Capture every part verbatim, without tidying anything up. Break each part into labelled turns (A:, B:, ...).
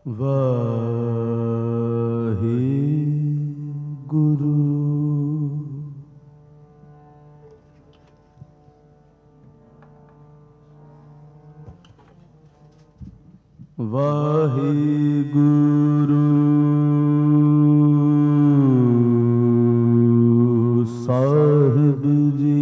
A: ਵਾਹਿਗੁਰੂ। ਵਾਹਿਗੁਰੂ ਸਾਹਿਬ ਜੀ।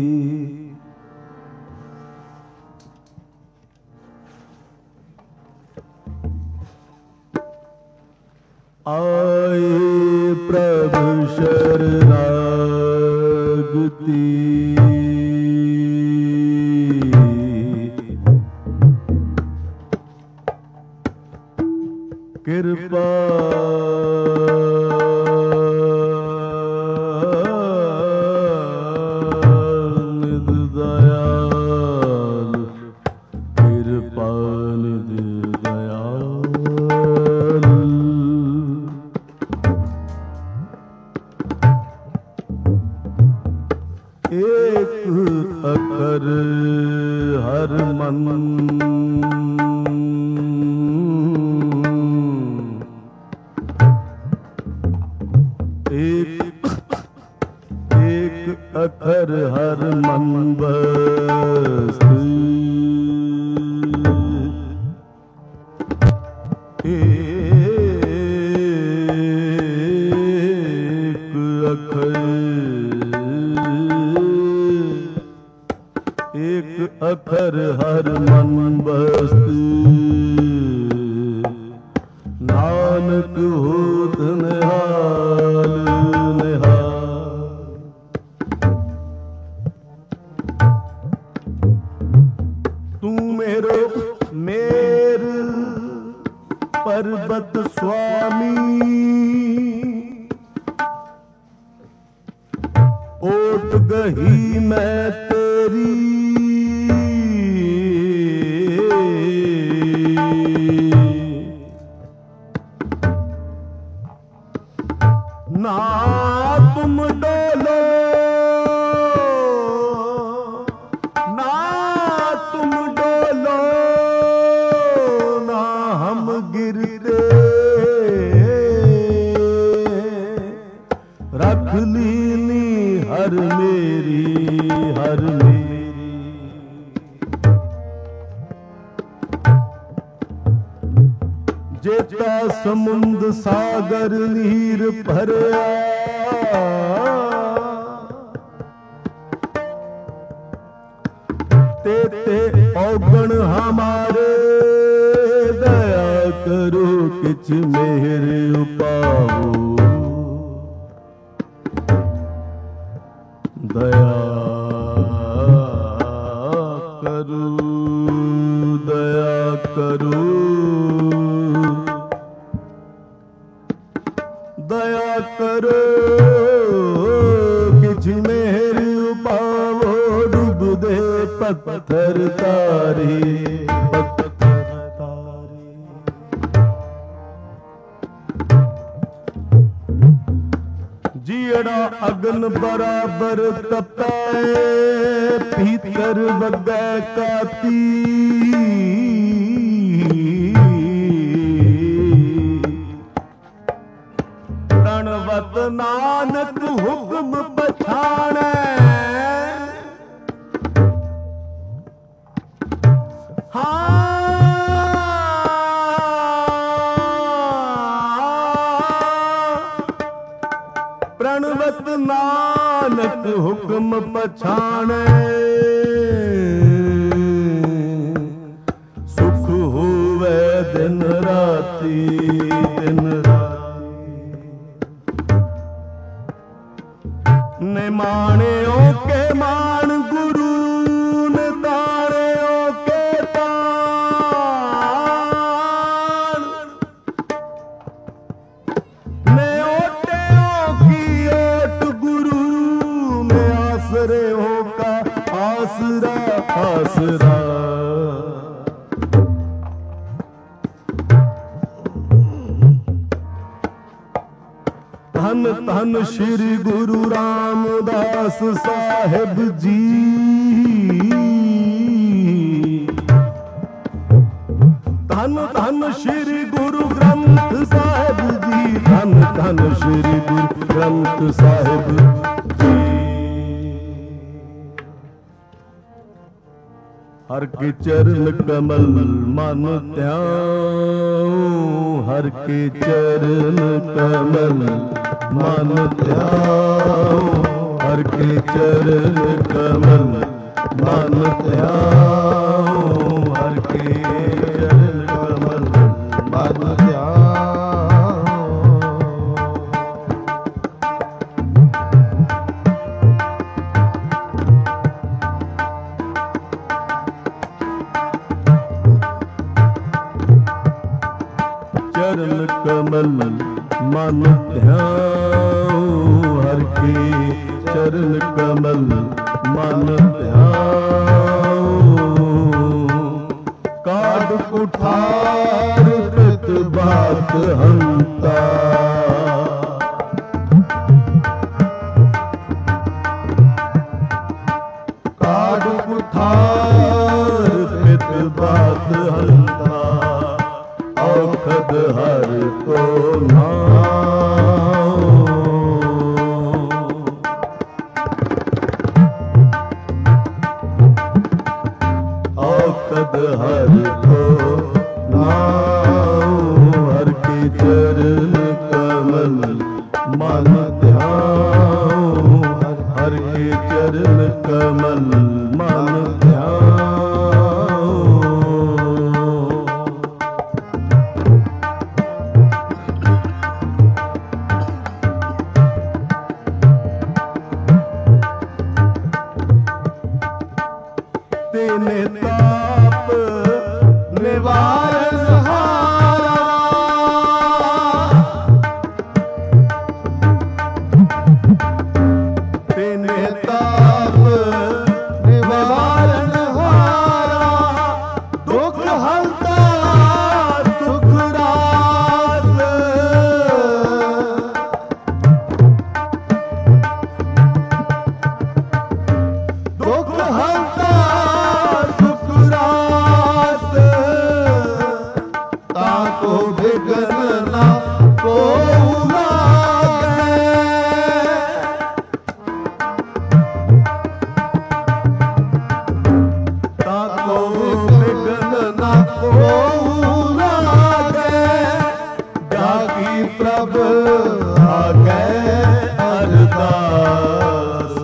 A: ਆਏ ਪ੍ਰਭ ਸ਼ਰਨਾਗਤੀ ਕਿਰਪਾ ਨਿਧ ਦਇਆਲ ਕਿਰਪਾ ਨਿਧ ਦਇਆਲ। ਏਕ ਅਖਰ ਹਰ ਮਨ अखर हर मन बस एक अखर एक अखर हर मन बस नानक होत निहाल निहाल। मेर पर्वत स्वामी ओट गही मैं तेरी ना तुम डोलो ना तुम डोलो गिरते रख लीनी हर मेरी हर मेरी। जेता समुंद सागर नीर भरया तेते औगण हमारे दया करो किछ मेहर उपाओ दया करो दया करो दया करो किछ मेहर उपाओ। डूब दे पत्थर तारे जीड़ा अगन बराबर तपे भीतर वगै काती प्रणवत नानक हुक्म पछाणै। प्रणवत नानक हुक्म पछाणै सुख होवे दिन राती दिन राती। ने माणियो के मान गुरु ने ताणियो के ताण ने आसरे होका आसरा आसरा। धन धन श्री गुरु रामदास साहिब जी। धन धन श्री गुरु ਗੁਰੂ ਗ੍ਰੰਥ ਸਾਹਿਬ ਜੀ, ਧੰਨ ਧੰਨ ਸ਼੍ਰੀ ਗੁਰੂ ਗ੍ਰੰਥ ਸਾਹਿਬ ਜੀ। ਹਰ ਕੇ ਚਰਨ ਕਮਲ ਮਨ ਧਿਆਉ, ਹਰ ਕੇ ਚਰਨ ਕਮਲ ਮਨ ਧਿਆਉ, ਹਰ ਕੇ ਚਰਨ ਕਮਲ ਮਨ ਧਿਆਉ, ਹਰ ਕੇ ਚਰਨ ਕਮਲ ਮਨ ਧਿਆਉ। ਚਰਨ ਕਮਲ ਮਨ ਧਿਆਉ, ਹਰ ਕੇ ਚਰਨ ਕਮਲ ਮਨ ਧਿਆਉ। ਕਾਢ ਕੁਠਾਰ ਪਿਤ ਬਾਤ ਹੰਤਾ, ਕਾਢ ਕੁਠਾਰ ਪਿਤ ਬਾਤ ਹੰਤਾ, ਔਖਦ ਹਰ ਕੋ ਨਾਮ। ਔਖਦ ਹਰ ਕੋ ਨਾਮ, ਹਰ ਕੇ ਚਰਨ ਕਮਲ ਮਨ ਧਿਆਉ, ਹਰ ਕੇ ਚਰਨ ਕਮਲ ਮਨ ਧਿਆਉ। तेने ताप निवारण हारा, तेने ताप निवारण हारा, दुख हरता सुख रास, दुख हरता ताको विघ्न न को लागे, ताको विघ्न न को लागे, जाकी प्रभ आगे अरदास।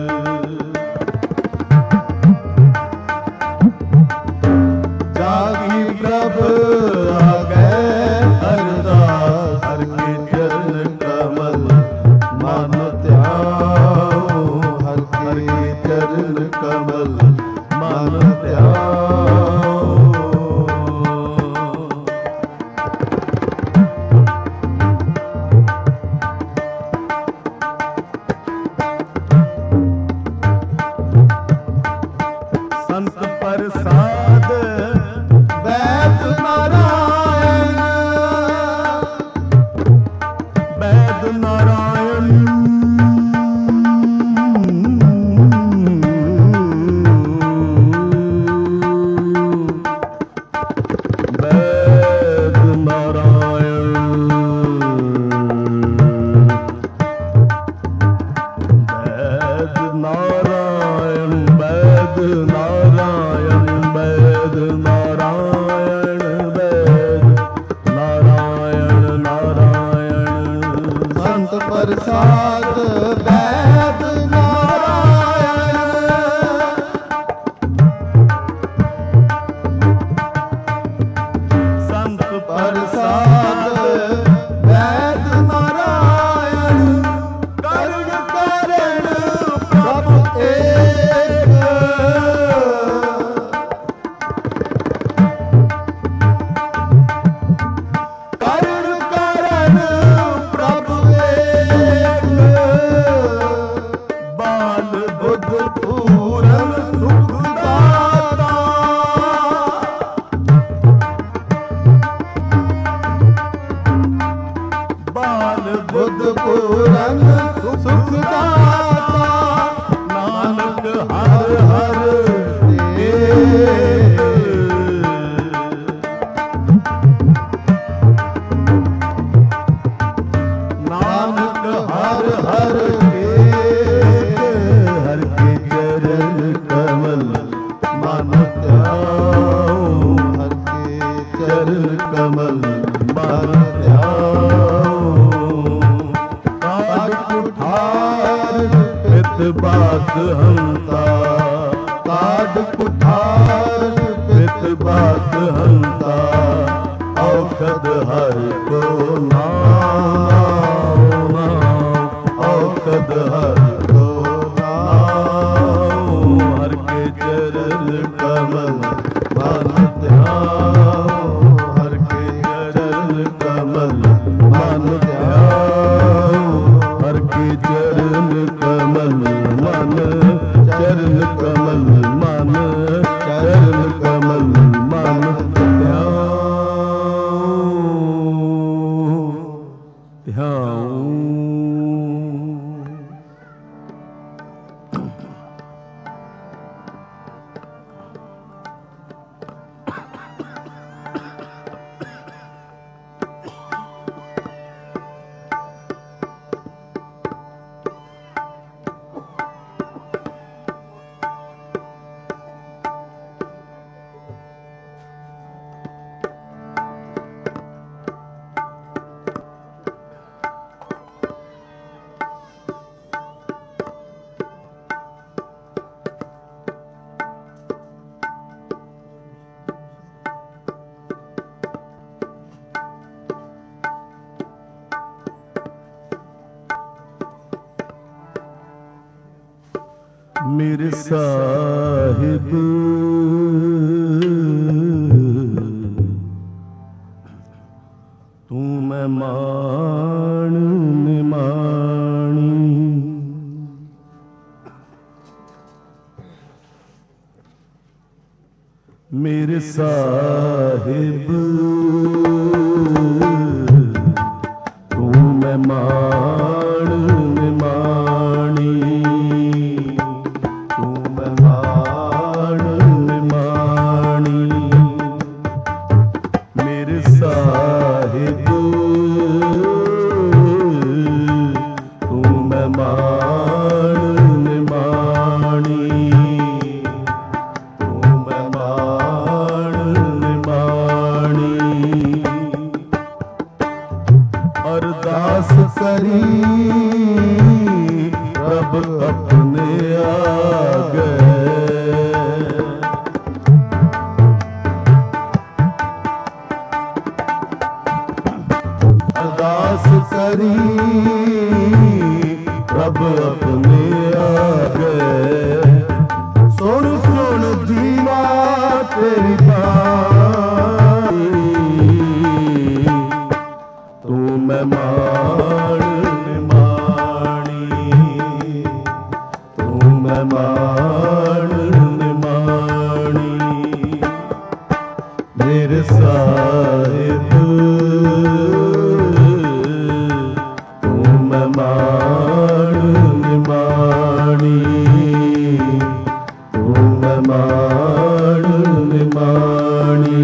A: जागी प्रभ आगे अरदास, हर के चरण कमल मन ध्याओ, हर के चरण कमल मन ध्याओ। संत प्रसाद वैद नारायण, वैद नारायण, वैद नारायण, वैद नारायण, वैद नारायण, वैद नारायण, वैद नारायण नारायण। संत प्रसाद वैद नारायण, संत प्रसाद वैद नारायण, करुण करण प्रभु एक, करुण करण प्रभु एक, बाल बुध पूरन सुख दाता, बाल बुध पूरन सुख दाता, नानक हर हर दे। कमल मन ध्याओ। काट कुठार पित बात हंता, काट कुठार पित बात हंता। औषध हर को नाम, औषध हर को नाम। हर के चरण कमल मन ध्याओ, हर के चरण कमल मन ध्याओ। हर के चरण कमल मन, चरण कमल मन, चरण कमल मन ध्याओ ध्याओ। मेरे साहिब तू मैं मान निमाणी। मेरे साहिब तू मैं मान निमाणी। अरदास करी रब अपने आ गए। अरदास करी रब अपने आ गए। सुन सुन जीवा तेरी बाणी, तू मैं मान निमाणी। तू मैं मान निमाणी। मेरे साहिब तू मैं मान निमाणी। तू मैं मान निमाणी।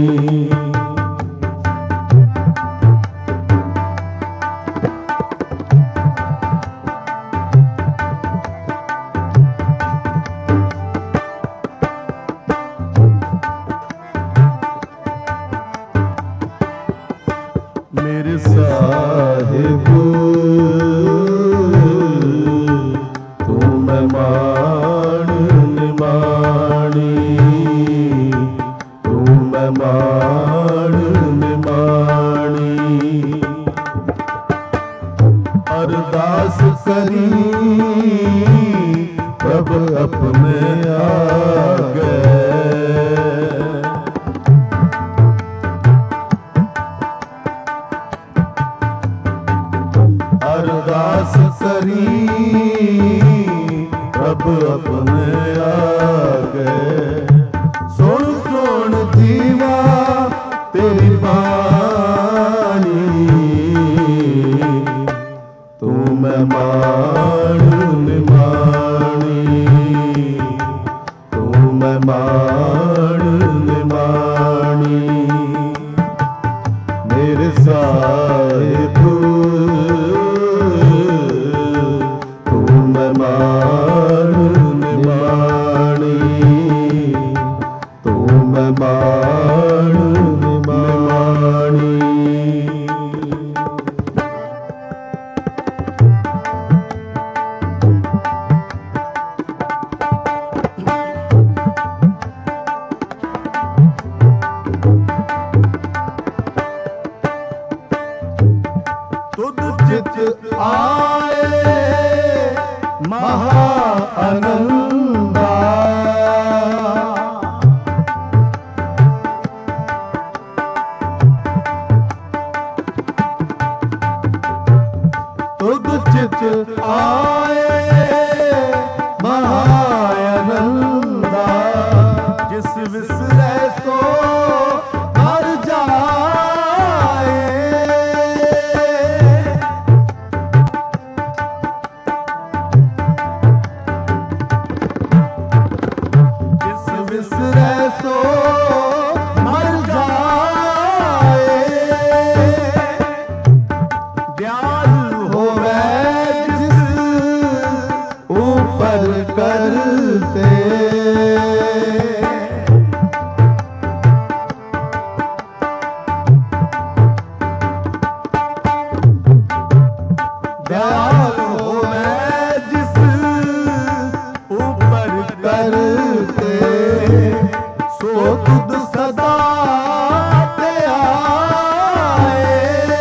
A: मेरे साहिब तू मैं मान निमाणी। तू मैं मान निमाणी। अरदास करी प्रभ अपने आ गए। अरदास करी रब अपने आ गए। सुन सुन जीवा तेरी बाणी, तू मैं मान निमाणी। तू मैं मान निमाणी। मेरे साहिब मान निमाणी। तू मैं मान निमाणी। चित आए महा आनंदा। तुद चित आए महा आनंदा। जिस विसरे सो मर जाए। जिस विसरे सो मर जाए। दयालु होवे जिस ऊपर करते। दयालु होवे जिस ऊपर करते। सो तुद सदा ते आए।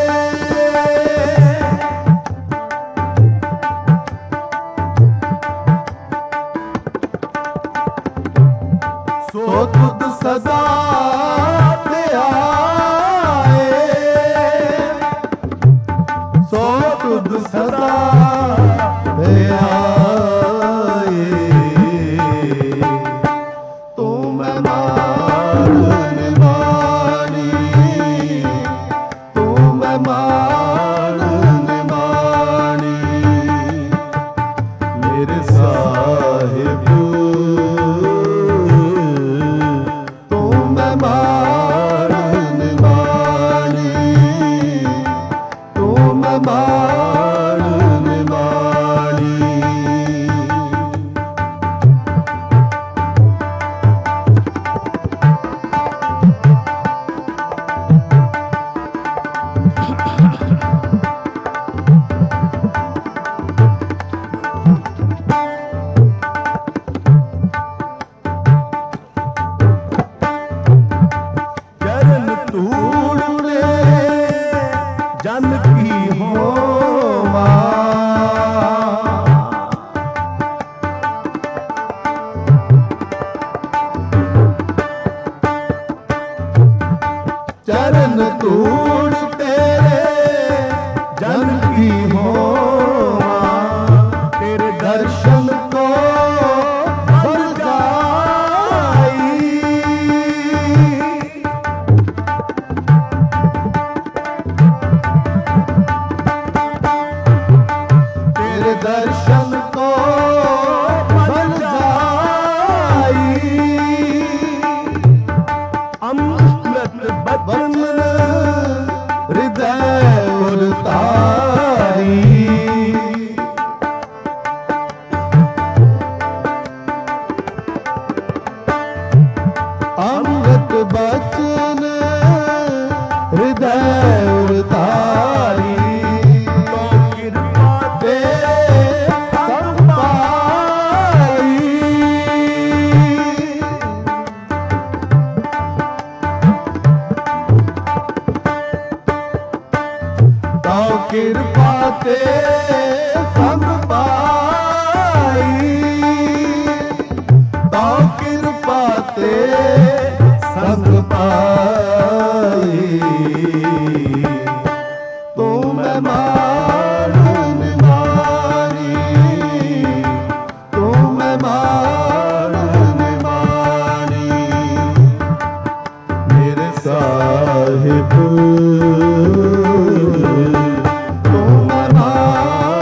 A: सो तुद सदा ते आए। सो तुद सदा ते आए। तू मैं मान निमानी। तू मैं मान निमानी। मेरे साहिब तू मैं मान निमानी। तू मैं मान निमानी। चरण धूड़ तेरे जन की होमा। चरण धूड़ तेरे जन की होमा। तेरे दर्शन को बल जाई। तेरे दर्शन को बल जाई। अमृत बचन हृदय उतारी। अमृत बचन हृदय उतारी। तो कृपा दे सब पाई। तो कृपा ते संग पाई। तो कृपा ते संग पाई। तू मैं मान निमानी। तू मैं मान निमानी। मेरे साहिब तू मैं मान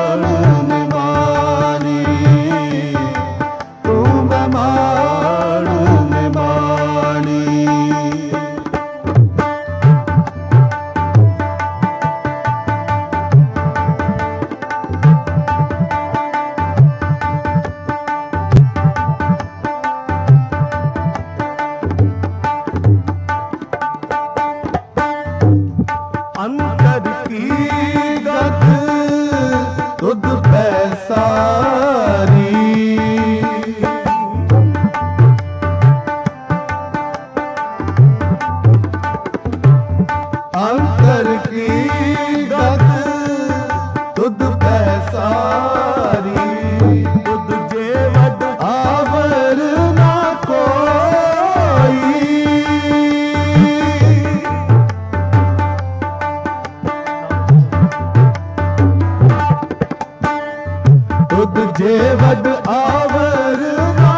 A: ये वड आवर ना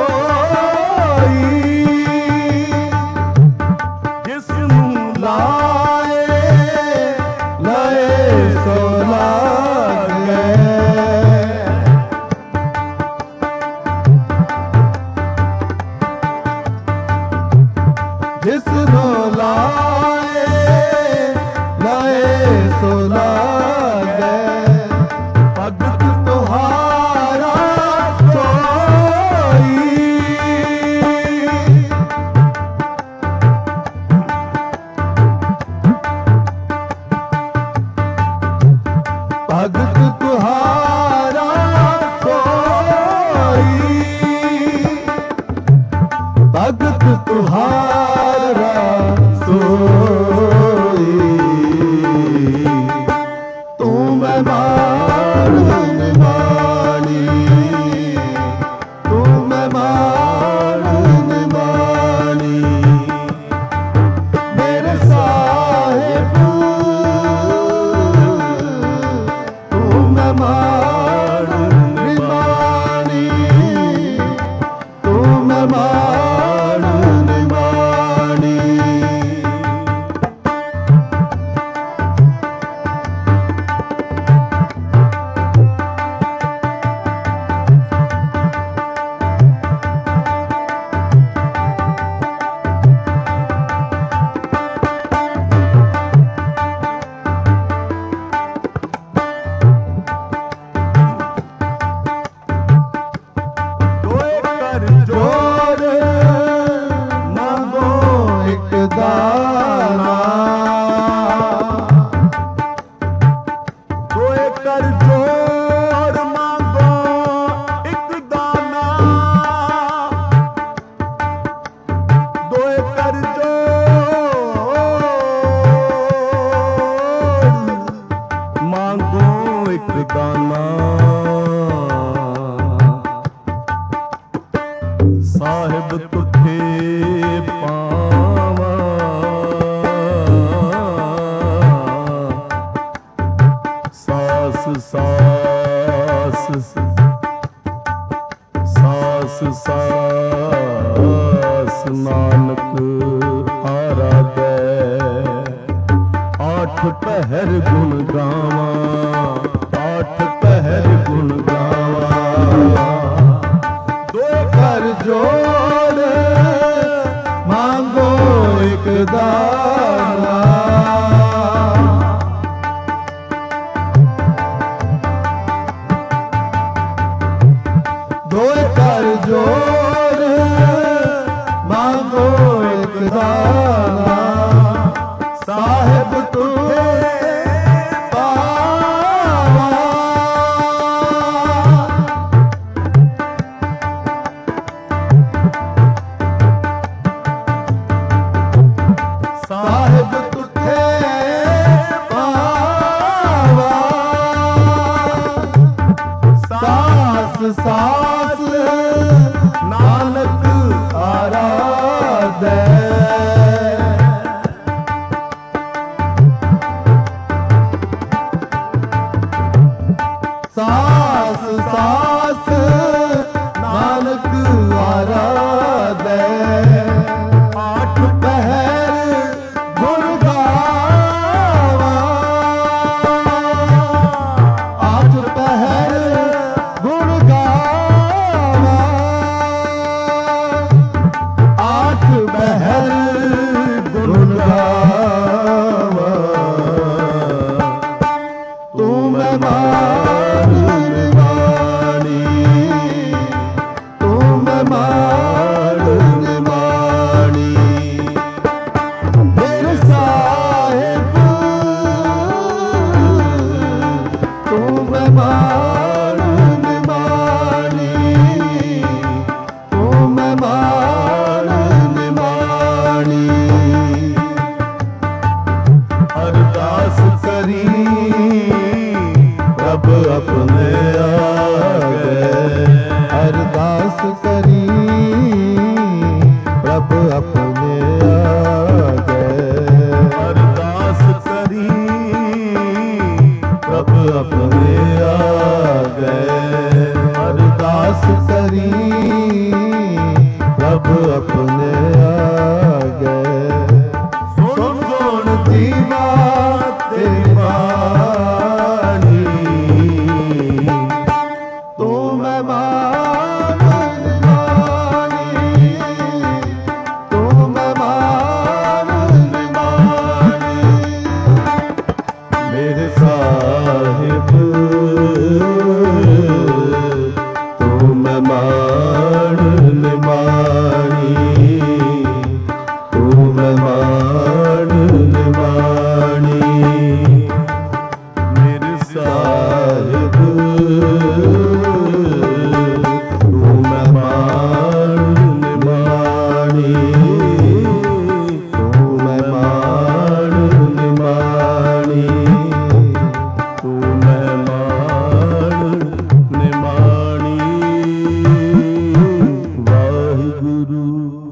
A: कोई, जिसनू लाए लाए सो लागे। जिसनू लाए लाए सो लागे, भगत तुहारा सोई। भगत तुहारा सोई, भगत तुहारा सोई। तू मेहमान निमानी, तू मेहमान निमानी, मेरे साहिब तू मेहमान निमानी, तू मेहमान निमानी। दोए कर जोर मांगो एक दाना, दोए कर जोर मांगो एक दाना, दोए कर जोर मांगो एक दाना। साहिब तुठे पावा, सास सास सास सास नानक आराधे। आठ पहर गुण गावा, आठ पहर गुण गावा, दो कर जोड़ मांगो एक दाना। दो कर जोड़ मांगो एक दाना। साहिब तुझे पावा, साहिब तुझे पावा। सास सास नानक आराधे। सास सास नानक आराधे। आठ पहर गुण गावा, आठ पहर गुण गावा, आठ पहर गुण गावा। तू मेहमान निमानी, तू मेहमान निमानी, मेरे साहिब तू मेहमान निमानी, तू मेहमान निमानी। अरदास करी प्रभ अपने आगे, अरदास करी प्रभ अपने आगे। अरदास करी प्रभ अपने आगे, मेरे साहिब तुम मान निमाणी, तुम मान निमाणी। मेरे साहिब तुम मान निमाणी, तुम मान निमाणी, तुम मान निमाणी। वाहिगुरु।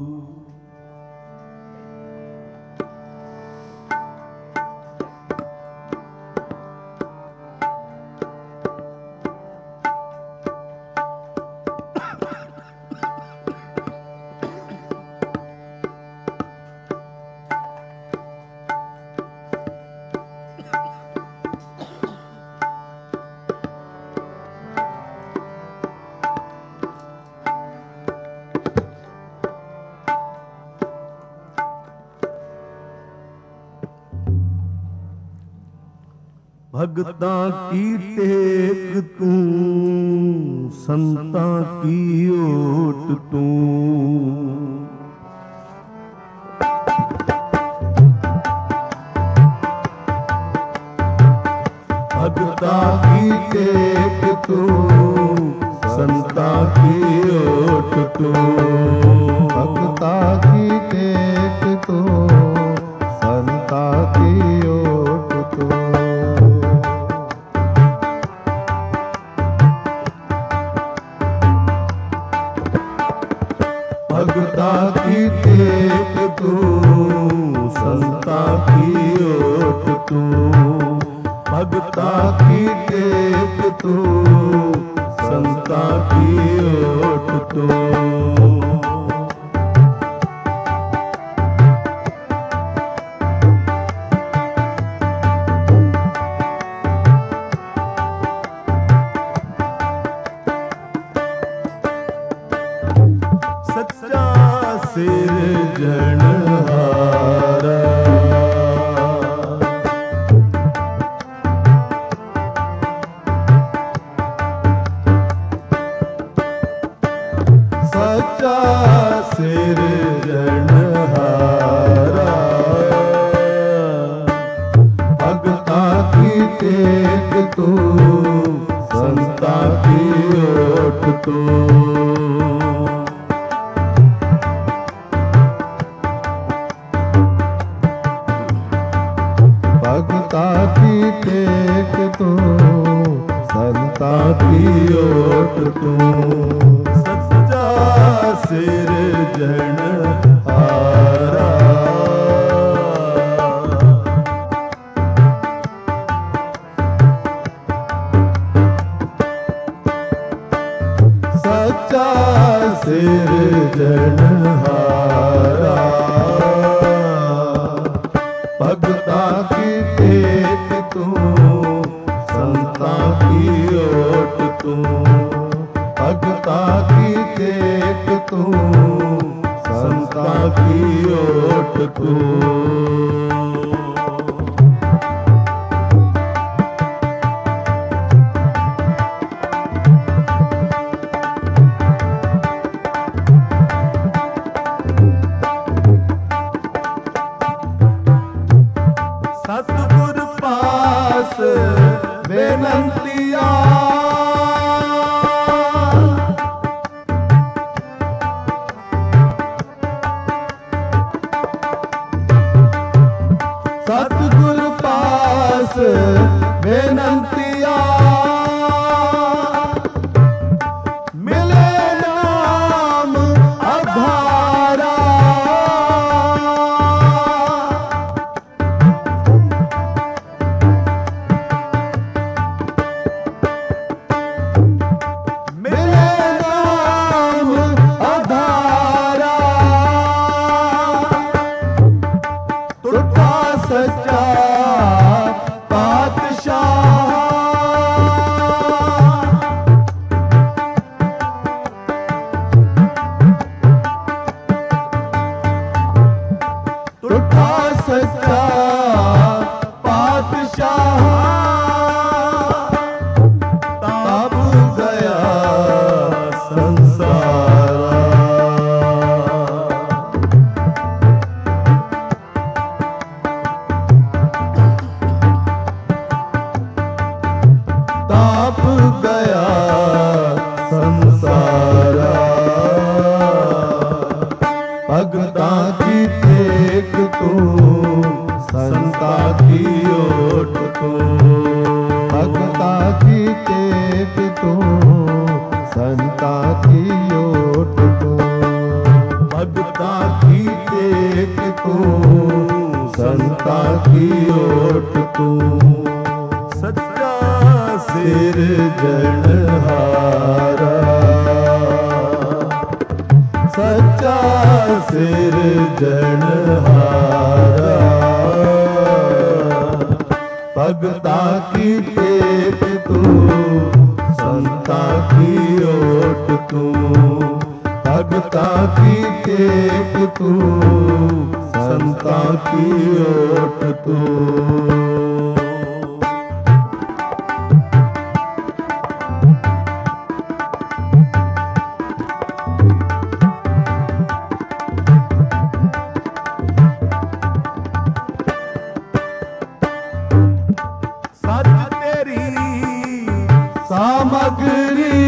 A: भगतां की टेक तू, संतां की ओट तू। भगतां की टेक तू, संतां की ओट तू।
B: भगतां की टेक तू, संतां की ओट तू।
A: भगतां की टेक तू, संतां की ओट तू। भगतां की टेक तू, संतां की ओट तू। सच्चा सिरजनहारा, सच्चा सिरजनहारा। भगतां की टेक तू, संतां की ओट तू।
B: भगतां की टेक तू, संतां
A: की ओट तू। सच्चा सिरजनहारा। सच्चा सिरजनहारा। भगतां की टेक तू, संतां की ओट तू। भगतां की टेक तू, संतां की ओट तू। सतगुर पास बेनंतिया, सतगुर पास बेनंतिया। मिले नाम आधारा, मिले नाम आधारा। टूटा सच्चा पातशाह, टूटा सच्चा पातशाह।
B: ਸਿਰਜਣਹਾਰਾ ਸੱਚਾ ਸਿਰਜਣਹਾਰਾ ਭਗਤਾਂ ਕੀ ਟੇਕ ਤੂੰ ਸੰਤਾਂ ਕੀ ਓਟ ਤੂੰ ਭਗਤਾਂ ਕੀ ਟੇਕ ਤੂੰ ਸੰਤਾਂ ਕੀ ਓਟ ਤੂੰ ਸਾਮਗਰੀ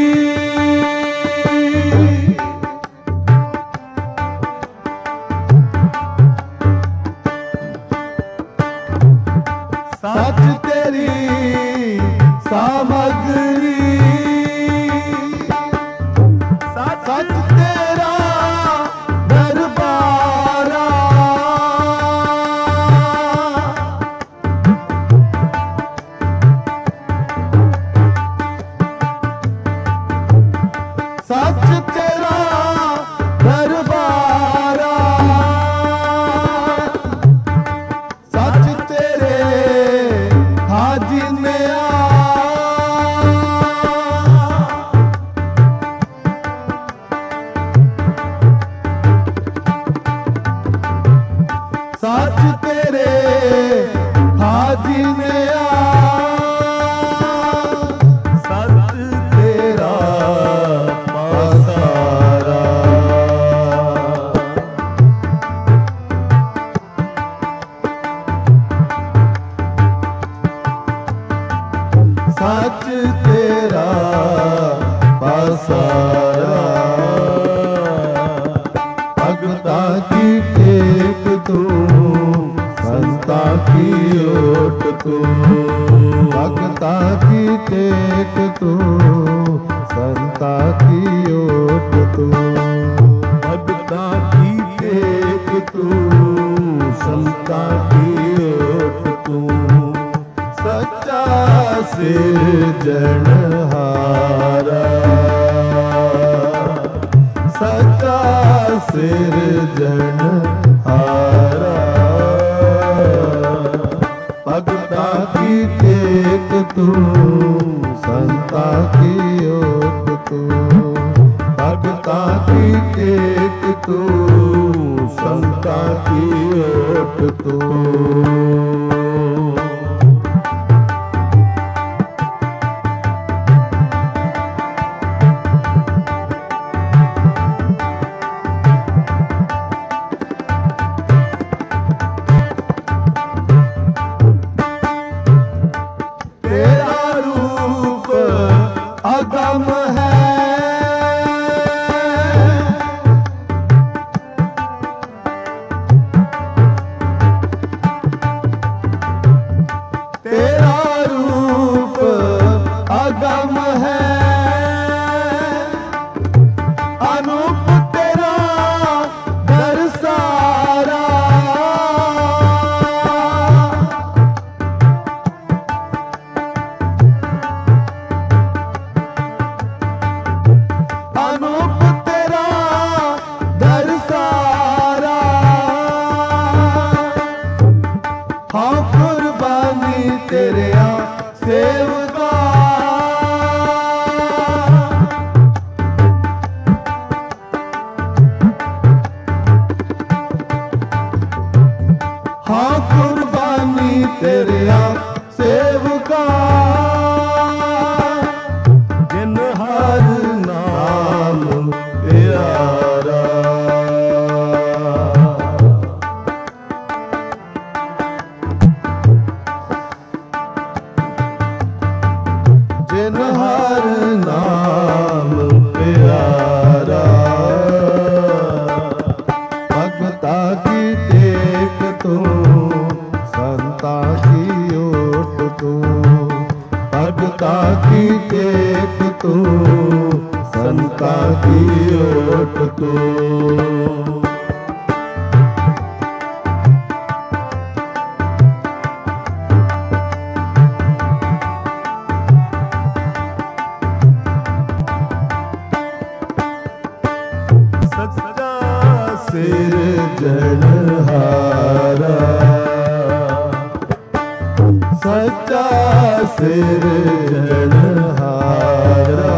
B: ਸੱਚ ਤੇਰੀ ਸਾਮਗਰੀ ਸੱਚ ਤੇਰਾ ਦਰਬਾਰਾ ਸੱਚ ਤੇਰਾ ਦਰਬਾਰਾ ਸੱਚ ਤੇਰੇ ਹਾਜ਼ਿਨਿਆ ਸੱਚ ਤੇਰੇ ਹਾਜ਼ਿਨਿਆ ਸੱਚ ਤੇਰਾ ਪਾਸਾਰਾ ਸੱਚ ਤੇਰਾ ਪਾਸਾਰਾ ਭਗਤਾਂ ਕੀ ਟੇਕ ਤੂੰ ਸੰਤਾਂ ਕੀ ਓਟ ਤੂੰ ਭਗਤਾਂ ਕੀ ਟੇਕ ਤੂੰ ਸੰਤਾਂ ਕੀ ਓਟ ਤੂੰ ਭਗਤਾਂ ਕੀ ਟੇਕ ਤੂੰ ਸੰਤਾਂ ਕੀ ਓਟ ਤੂੰ ਸੱਚਾ ਸਿਰਜਣਹਾਰਾ ਸੱਚਾ ਸਿਰਜਣਹਾਰਾ ਭਗਤਾਂ ਕੀ ਟੇਕ ਤੂੰ ਸੰਤਾਂ ਕੀ ਓਟ ਤੂੰ ਭਗਤਾਂ ਕੀ ਟੇਕ ਤੂੰ ਸੰਤਾਂ ਕੀ ਓਟ ਤੂੰ ਅਗਮ ਹੈ ਤੇਰਾ ਰੂਪ ਅਗਮ ਹੈ ਅਨੂਪ ਤੇਰਾ ਦਰਸਾਰਾ ਅਨੂਪ ਤੇਰਾ ਦਰਸਾਰਾ ਹਾਂ ਕੁਰਬਾਨੀ ਤੇਰਿਆ ਸੇਵਕਾ ਹਾਂ ਕੁਰਬਾਨੀ ਤੇਰਿਆ ਸੇਵਕਾ ਜਿਨ ਹਰ ਨਾਮ ਪਿਆਰਾ ਜਿਨ ਹਰ ਨਾਮ ਪਿਆਰਾ ਭਗਤਾਂ ਕੀ ਟੇਕ ਤੂੰ ਸੰਤਾਂ ਕੀ ਓਟ ਤੂੰ ਭਗਤਾਂ ਕੀ ਟੇਕ ਤੂੰ ਸੰਤਾਂ ਕੀ ਓਟ ਤੂੰ सच्चा सिरजनहारा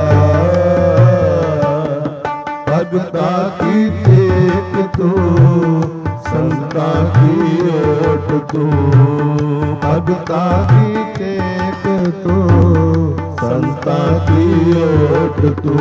B: भगता की टेक तू संता की ओट तू भगता की टेक तू संता की ओट तू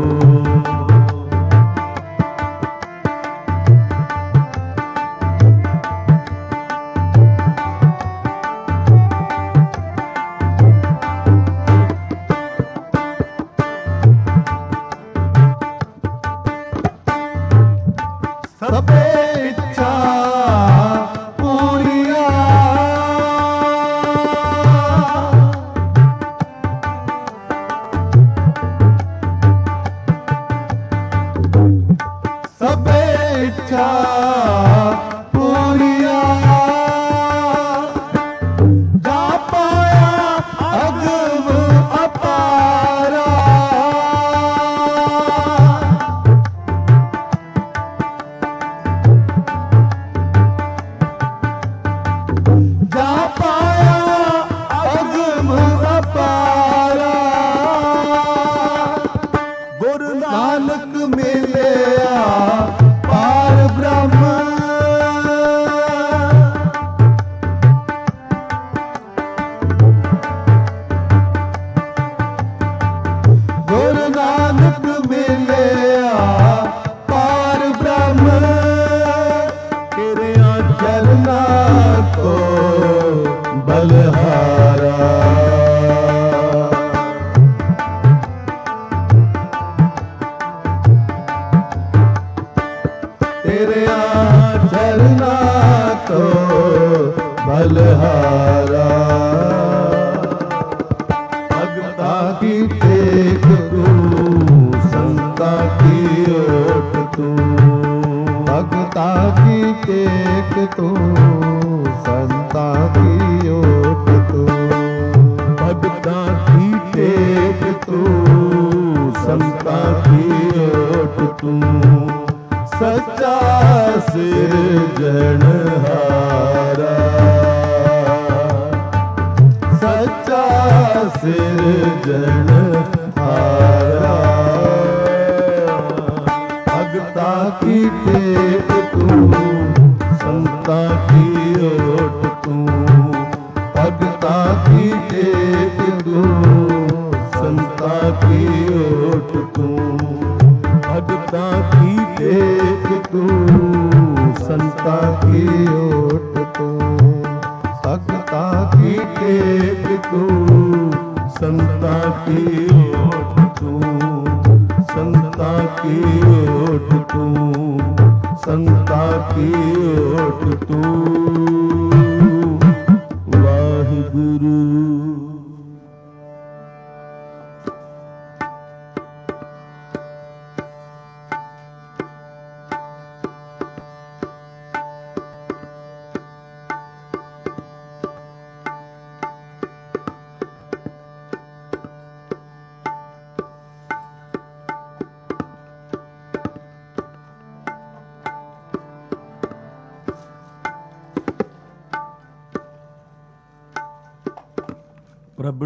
A: प्रभ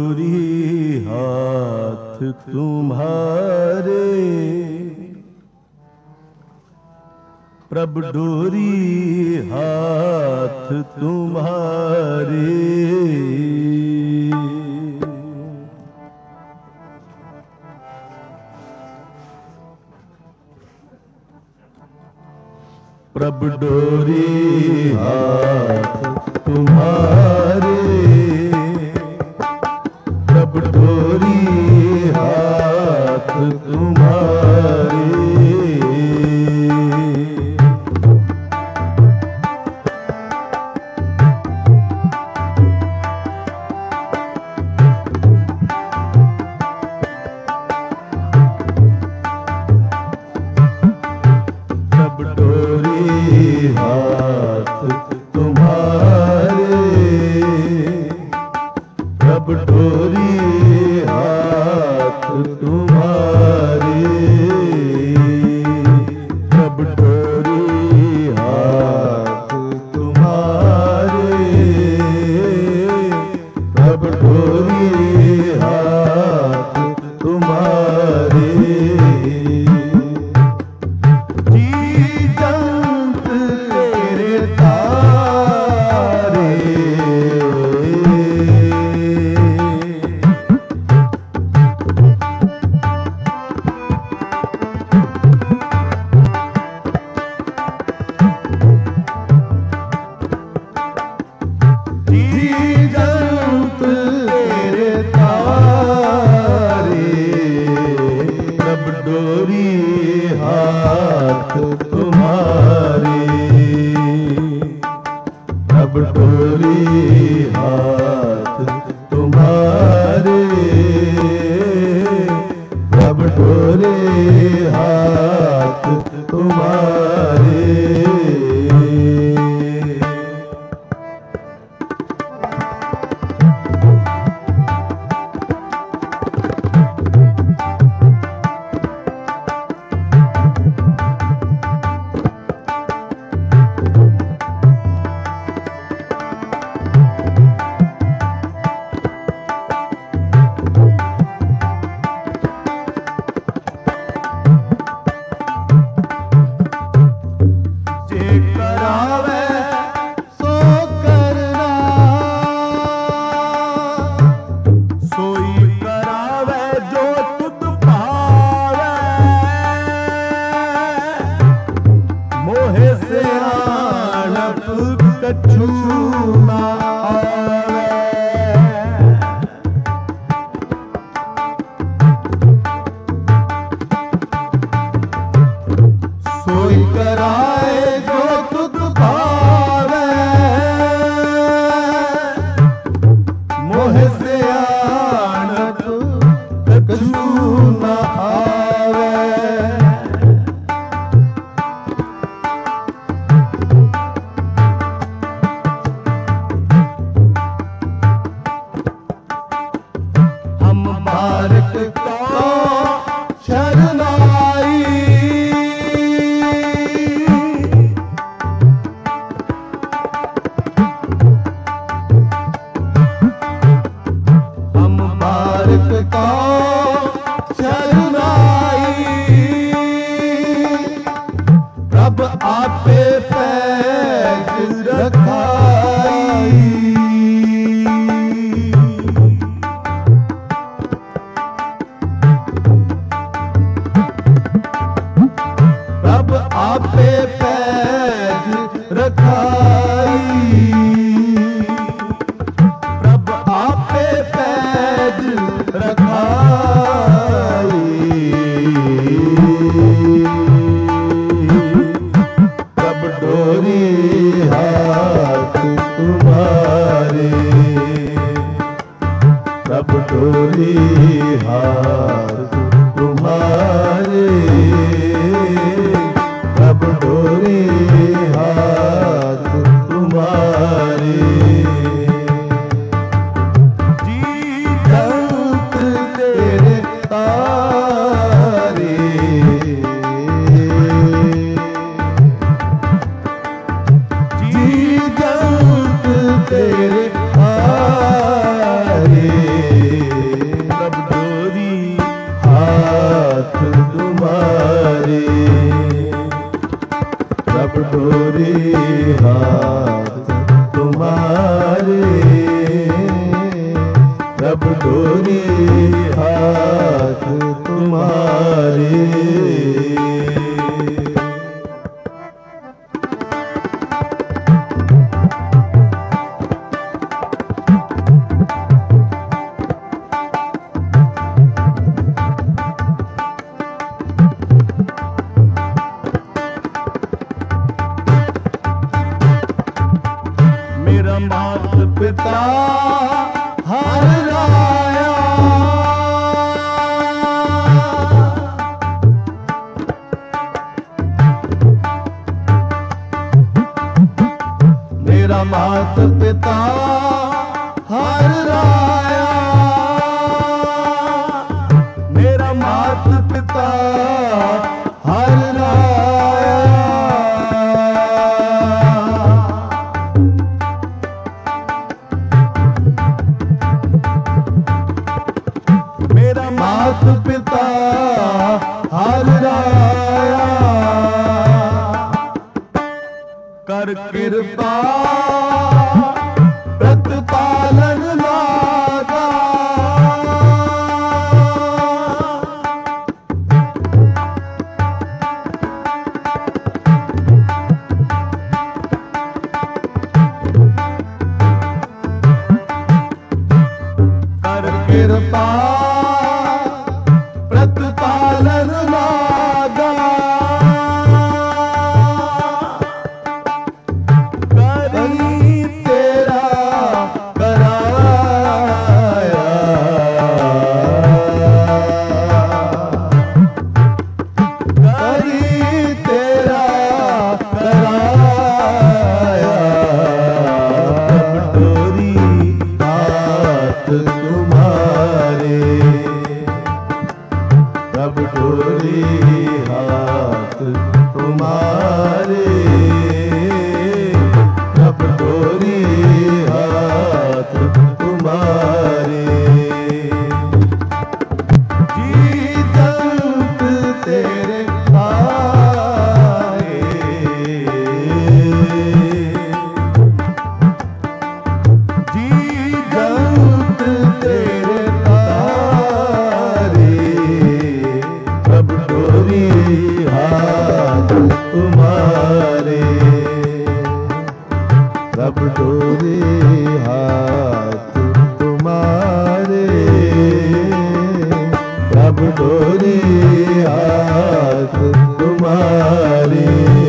A: डोरी हाथ तुम्हारे प्रभ डोरी हाथ तुम्हारे प्रभ डोरी हाथ तुम्हारे प्रभ डोरी हाथ तुम्हारे प्रभ डोरी हाथ तुम्हारे प्रभ डोरी हाथ तुम्हारे प्रभ डोरी हाथ तुम्हारे
B: रब डोरी हाथ तुम्हारे। जी जंत तेरे तारे, रब डोरी हाथ तुम्हारे, रब डोरी हाथ तुम्हारे। कछु ना आवे, सोई कराए जो तुद भावे, मोह से आनत कछु ना आवे। बारक को शरणाई, हम बारक को शरणाई, प्रभ आपे पैज रखाई। आपे पैज रखाई, प्रभ आपे पैज रखाई। रब डोरी हाथ तुम्हारे, रब डोरी हाथ तुम्हारे, रब डोरी हाथ तुम्हारे। जी जंत तेरे तारे, जी जंत तेरे तारे, रब डोरी हाथ तुम्हारे, रब डोरी हाथ तुम्हारे, रब डोरी हाथ तुम्हारे। मेरा मात पिता हर राया, हाथ पिता हर राया,
A: कर
B: कृपा प्रतिपालन लागा,
A: कर
B: कृपा प्रतिपालन लागा,
A: करी
B: तेरा कराया, करी तेरा कराया,
A: डोरी
B: हाथ तुम्हारे, प्रभ डोरी हाथ तुम्हारे, प्रभ डोरी हाथ तुम्हारे, जी जंत तेरे आए,
A: जी
B: जंत तेरे तारे, प्रभ डोरी हाथ तुम्हारे, प्रभ डोरी हाथ तुम्हारे, प्रभ डोरी हाथ तुम्हारे।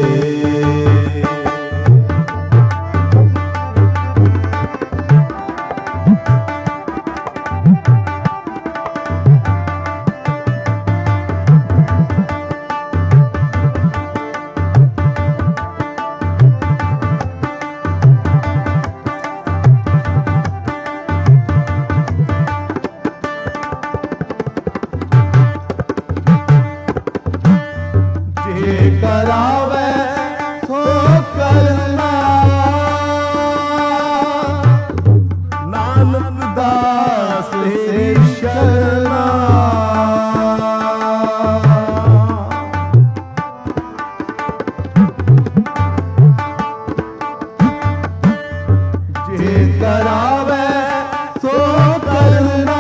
B: जे करावे सो करना,
A: नानक
B: दास तेरी शरणा, जे करावे सो करना,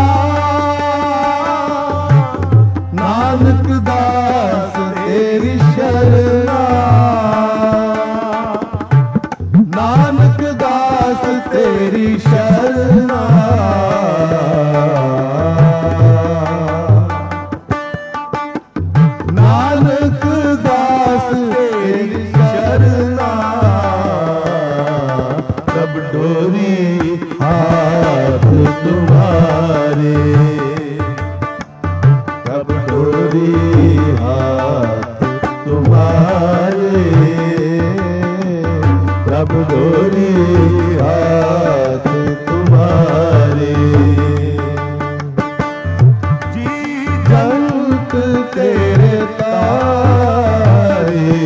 B: नानक दास तेरी शरणा, नानक दास तेरी शरणा, नानक दास तेरी शरणा, प्रभ डोरी हाथ तुम्हारे, प्रभ डोरी हाथ तुम्हारे, प्रभ डोरी हाथ तुम्हारे,
A: जी
B: जंत तेरे तारे,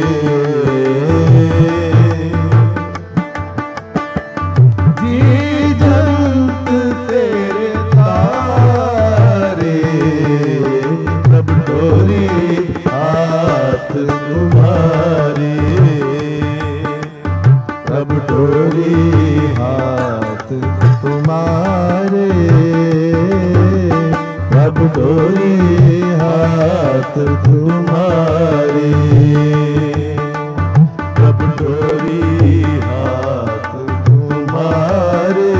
B: जी जंत तेरे तारे, प्रभ डोरी हाथ तुम्हारे, प्रभ डोरी हाथ तुम्हारे, प्रभ डोरी हाथ तुम्हारे, प्रभ डोरी हाथ तुम्हारे,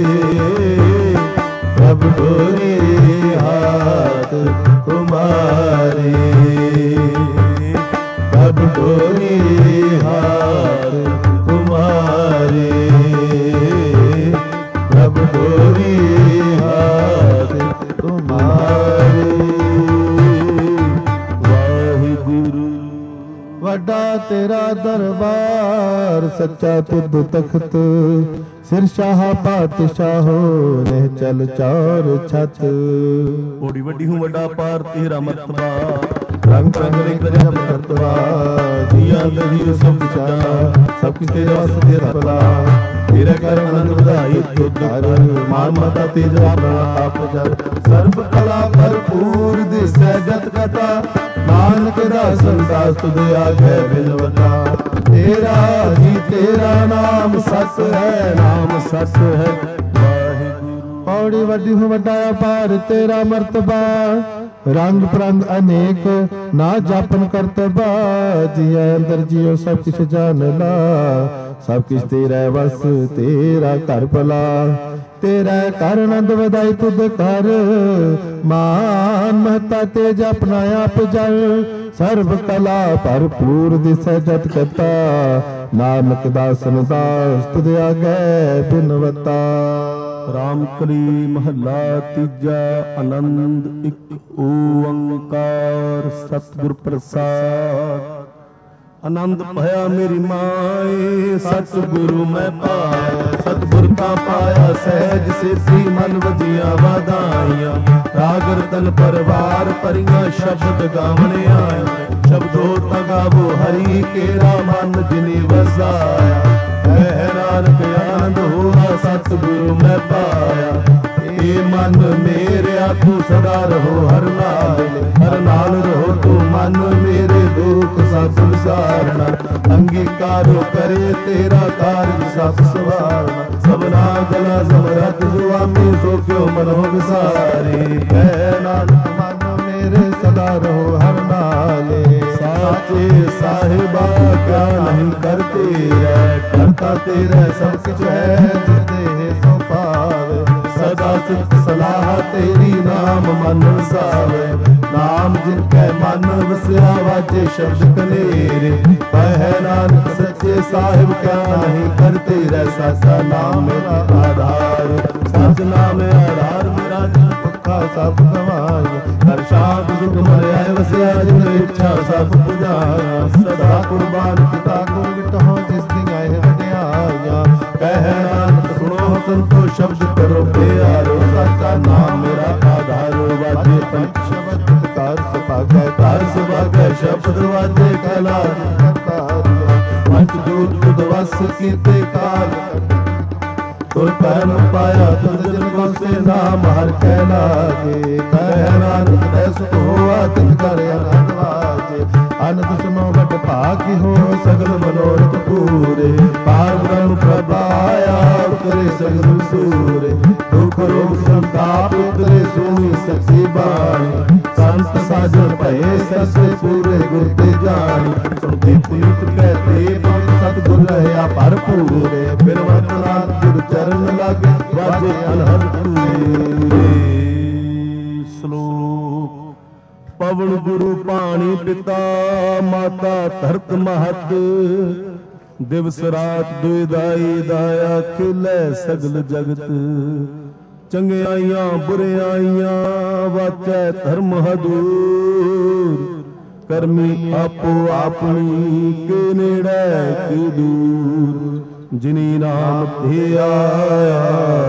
B: प्रभ डोरी हाथ तुम्हारे, प्रभ डोरी हाथ तुम्हारे, प्रभ डोरी हाथ तुम्हारे।
A: वाहिगुरु
B: वड्डा तेरा दरबार, सच्चा तुद तख्त, सिर शाह पातशाहो ने चल चार छत,
A: ओडी वड्डी हूँ वड्डा पार तेरा मर्तबा,
B: रंग रंग जब करतवा, दिया दही सब जाना, सब तेरे वास्ते तेरा भला, ਤੇਰੇ ਕਰ ਆਨੰਦ ਵਧਾਈ ਤੁਧ ਕਰ ਮਾਨ ਮਤਾ ਤੇਜ ਆਪਣਾ ਆਪ ਜਰ ਸਰਬ ਕਲਾ ਭਰਪੂਰ ਦਿਸੈ ਜਤ ਕਥਾ ਨਾਨਕ ਦਾ ਸੰਸਾਰ ਤੁਧ ਆਗੇ ਬਿਲਵਤਾ ਤੇਰਾ ਹੀ ਤੇਰਾ ਨਾਮ ਸਤ ਹੈ ਨਾਮ ਸਤ ਹੈ ਵਾਹਿਗੁਰੂ ਪੌੜੀ ਵੱਡੀ ਹੋ ਵੱਡਾ ਅਪਾਰ ਤੇਰਾ ਮਰਤਬਾ ਰੰਗ ਪ੍ਰੰਗ ਅਨੇਕ ਨਾ ਜਾਪਨ ਕਰਤਬਾ ਜੀਐ ਅੰਦਰ ਜੀਉ ਸਭ ਕੁਛ ਜਾਣ ਲਾ ਸਭ ਕੁਛ ਤੇਰਾ ਵਸ ਤੇਰਾ ਘਰ ਭਲਾ ਤੇਰਾ ਕਰ ਆਨੰਦ ਵਧਾਈ ਤੁਧ ਕਰ ਮਾਨ ਮਹਤਾ ਤੇਜ ਆਪਣਾ ਆਪ ਜਲ ਸਰਬ ਕਲਾ ਭਰਪੂਰ ਦਿਸੈ ਜਤ ਕਤਾ ਨਾਨਕ ਦਾਸਨ ਦਾਸ ਤੁਧ ਆਗੇ ਬਿਨਵਤਾ ਰਾਮ ਕਲੀ ਮਹੱਲਾ ਤੀਜਾ ਆਨੰਦ ਇੱਕ ਓੰਕਾਰ ਸਤਿਗੁਰ ਪ੍ਰਸਾਦ ਆਨੰਦ ਭਇਆ ਮੇਰੀ ਮਾਏ ਸਤਿਗੁਰੂ ਮੈਂ ਪਾਇਆ ਸਤਿਗੁਰ ਤਾਂ ਪਾਇਆ ਸਹਿਜ ਸੇਤੀ ਮਨ ਵਜੀਆਂ ਵਾਧਾਈਆਂ ਰਾਗ ਰਤਨ ਪਰਵਾਰ ਭਰੀਆਂ ਸ਼ਬਦ ਗਾਵਣ ਆਇਆ ਸ਼ਬਦੋ ਤਾਂ ਗਾਵੋ ਹਰੀ ਕੇਰਾ ਮਨ ਜਿਨੀ ਵਸਾਇਆ ਹੈ ਨਾਨਕ ਆਨੰਦ ਹੋਆ ਸਤਿਗੁਰੂ ਮੈਂ ਪਾਇਆ ਏ ਮਨ ਮੇਰੇ ਆਖੂ ਸਦਾ ਰਹੋ ਹਰ ਨਾਲ ਹਰ ਨਾਲ ਰਹੋ ਤੂੰ ਮਨ ਮੇਰੇ ਦੁਖ ਸਭ ਵਿਸਾਰਨਾ ਅੰਗੀਕਾਰੋ ਕਰੇ ਤੇਰਾ ਕਾਰਜ ਸਭ ਸਵਾਰਨਾ ਸਭਨਾ ਗਲਾ ਸਮਰਤ ਸੁਆਮੀ ਸੋ ਕਿਉ ਮਨੋ ਵਿਸਾਰੇ ਕਹਿ ਨਾਨਕ ਮਨ ਮੇਰੇ ਸਦਾ ਰਹੋ ਹਰ ਨਾਲੇ ਸਾਚੇ ਸਾਹਿਬਾ ਕਿਆ ਨਹੀਂ ਕਰਤੇ ਰਹਿ ਕਰਤਾ ਤੇਰਾ ਸਭ ਕੁਛ ਹੈ ਜਿਦੇ ਸੋ ਪਾਵੇ ਸਦਾ ਸਿੱਖ ਸਲਾਹ ਤੇਰੀ ਨਾਮ ਮਨ ਵਸਾਵੇ ਨਾਮ ਜਿਨ ਕੈ ਮਨ ਵਸਿਆ ਵਾਜੇ ਸ਼ਬਦ ਕਨੇਰੇ ਕਹਿ ਨਾਨਕ ਸੱਚੇ ਸਾਹਿਬ ਕਿਆ ਨਹੀਂ ਕਰਤੇ ਰਹਿ ਸਾਸਾ ਨਾਮ ਮੇਰਾ ਆਧਾਰ ਸਚ ਨਾਮ ਆਧਾਰ ਮੇਰਾ ਭੁੱਖਾ ਸਭ ਗਵਾਇਆ ਹਰ ਸ਼ਾਂਤ ਸੁਖ ਮਨ ਆਏ ਵਸਿਆ ਜਿਨ ਇੱਛਾ ਸਭ ਪੁਜਾਇਆ ਸਦਾ ਕੁਰਬਾਨ ਕੀਤਾ ਗੁਰ ਵਿਟਹੁ ਜਿਸ ਦੀਆਂ ਇਹ ਵਡਿਆਈਆਂ ਕਹਿ ਨਾਨਕ ਸੁਣੋ ਸੰਤੋ ਸ਼ਬਦ ਕਰੋ ਪਿਆਰੋ ਸੱਚਾ ਨਾਮ ਮੇਰਾ ਆਧਾਰ ਵਾਜੇ ਪੰਚ ਸ਼ਬਦ ਕਾਰ ਸੁਭਾਗੈ ਕਾਰ ਸੁਭਾਗੈ ਸ਼ਬਦ ਵਾਜੇ ਕਲਾ ਪੰਚ ਦੂਤ ਤੁਧ ਵਸ ਕੀਤੇ ਕਾਲ ਤੁਰ ਕਰਮ ਪਾਇਆ ਤੁਧ ਜਨ ਕੋ ਸੇ ਨਾਮ ਹਰ ਕੈ ਲਾਗੇ ਕਹਿ ਨਾਨਕ ਤੈ ਸੁਖ ਹੋਆ ਤਿਨ ਕਰ ਆਨੰਦ ਵਾਜੇ ਅਨੰਦ ਸੁਨੋ ਵਡ ਭਾਗੀ ਹੋ ਸਗਲ ਮਨੋਰਥ ਪੂਰੇ ਪਾਰ ਬ੍ਰਹਮ ਪ੍ਰਭਾਇਆ ਉਤਰੇ ਸਗਲ ਸੂਰੇ ਦੁਖ ਰੋਗ ਸੰਤਾਪ ਉਤਰੇ ਸੋਈ ਸਚੀ ਬਾਣੀ ਸੰਤ ਸਾਜਨ ਭਏ ਸਸੇ ਪੂਰੇ ਗੁਰ ਤੇ ਜਾਣੀ ਸੁਣਦੇ ਪੁਨੀਤ ਕਹਤੇ ਸਤਿਗੁਰ ਰਹਿਆ ਭਰਪੂਰੇ ਫਿਰ ਵਰਤਨਾ ਗੁਰ ਚਰਨ ਲਾਗੇ ਵਾਜੇ ਅਨਹਦ ਪੂਰੇ ਸ਼ਲੋਕ ਪਵਨ ਗੁਰੂ ਪਾਣੀ ਪਿਤਾ ਮਾਤਾ ਧਰਤ ਮਹਤ ਦਿਵਸ ਰਾਤ ਦੁਇਦਾਈ ਦਾਇਆ ਖਿਲੇ ਸਗਲ ਜਗਤ ਚੰਗਿਆਈਆਂ ਬੁਰਿਆਈਆਂ ਵਾਚੈ ਧਰਮ ਹਦੂਰ ਕਰਮੀ ਆਪੋ ਆਪਣੀ ਕੇ ਨੇੜੇ ਕੀ ਦੂਰ ਜਿਨੀ ਨਾਮ ਤੇ ਆਇਆ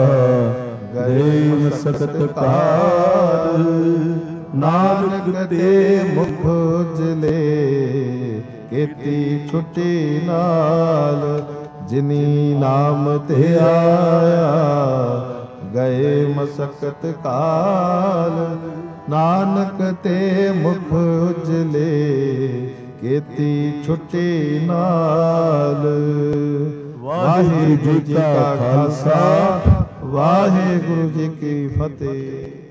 B: ਗਏ ਸਕਤ ਕਾਲ ਨਾਨਕ ਤੇ ਮੁਖ ਉਜਲੇ ਕੀਤੀ ਛੁੱਟੀ ਨਾਲ ਜਿਨੀ ਨਾਮ ਤੇ ਆਇਆ ਗਏ ਮਸਕਤ ਕਾਲ ਨਾਨਕ ਤੇ ਮੁਖ ਉਜਲੇ ਕੀਤੀ ਛੁੱਟੀ ਨਾਲ ਵਾਹਿਗੁਰੂ ਜੀ ਕਾ ਖਾਲਸਾ ਵਾਹਿਗੁਰੂ ਜੀ ਕੀ ਫਤਿਹ।